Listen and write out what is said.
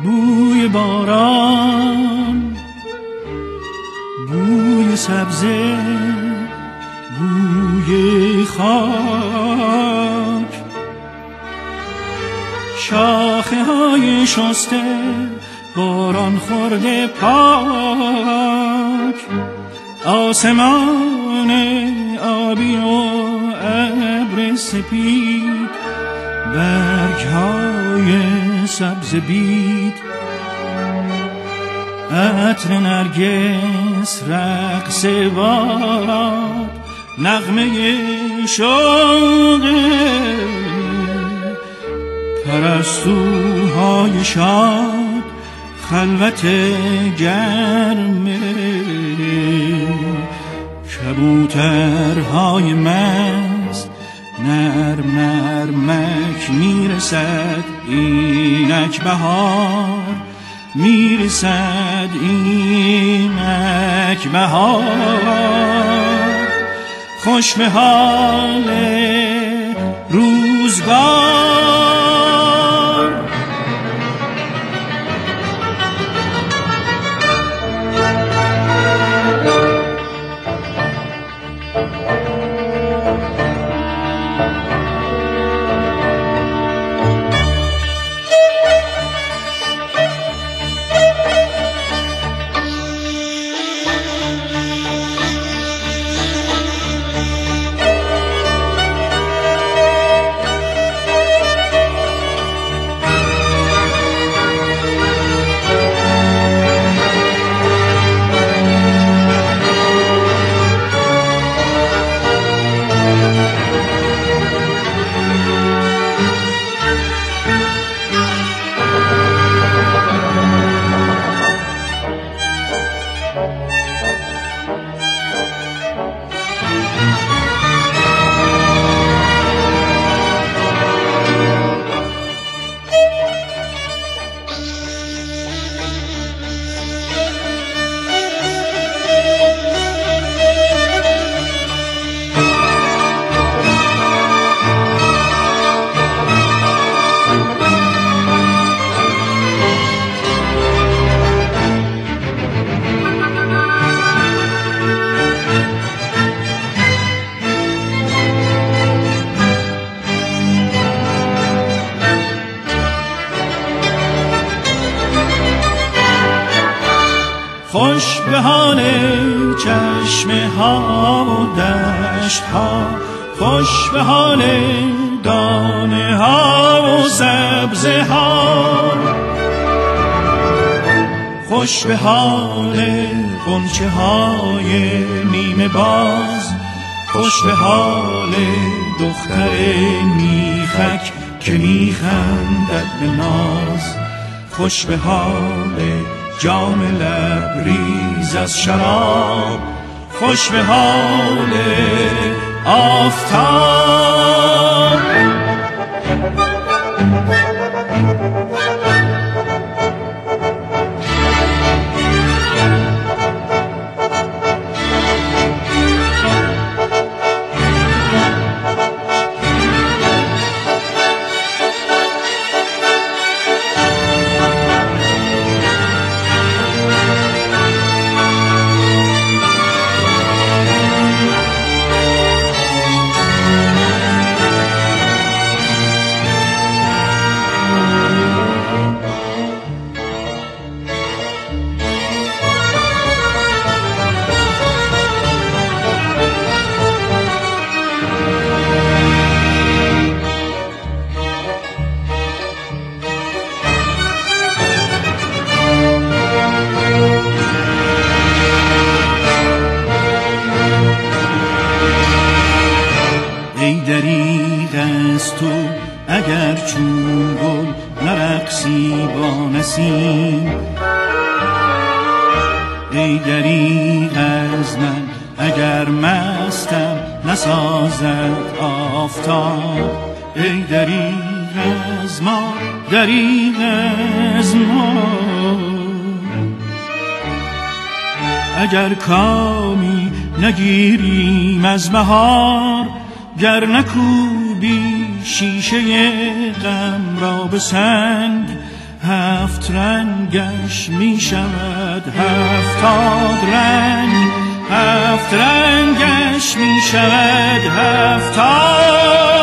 بوی باران، بوی سبزه، بوی خاک، شاخه های شسته باران خورده پاک، آسمان آبی و ابر سپید، برگ های سبز بید، عطر نرگس، رقص باد، نغمه شوق پرستوهای شاد، خلوت گرم کبوترهای مست، نرم نرمک میرسد اینک بهار، میرسد اینک بهار، خوش به حال روزگار. خوش به حال چشمه ها و دشت ها، خوش به حال دانه ها و سبزه ها، خوش به حال غنچه های نیمه باز، خوش به حال دختر میخک که میخندد به ناز، خوش به حال جام لبریز از شراب، خوش به حال آفتاب. تو اگر چون گل نرقصی با نسیم، ای دریغ از من اگر مستم نسازد آفتاب، ای دریغ از ما، دریغ از ما، اگر کامی نگیریم از بهار، گر نکوبی شیشه غم را به سنگ، هفت رنگش می شود 70 رنگ، هفت رنگش می شود 70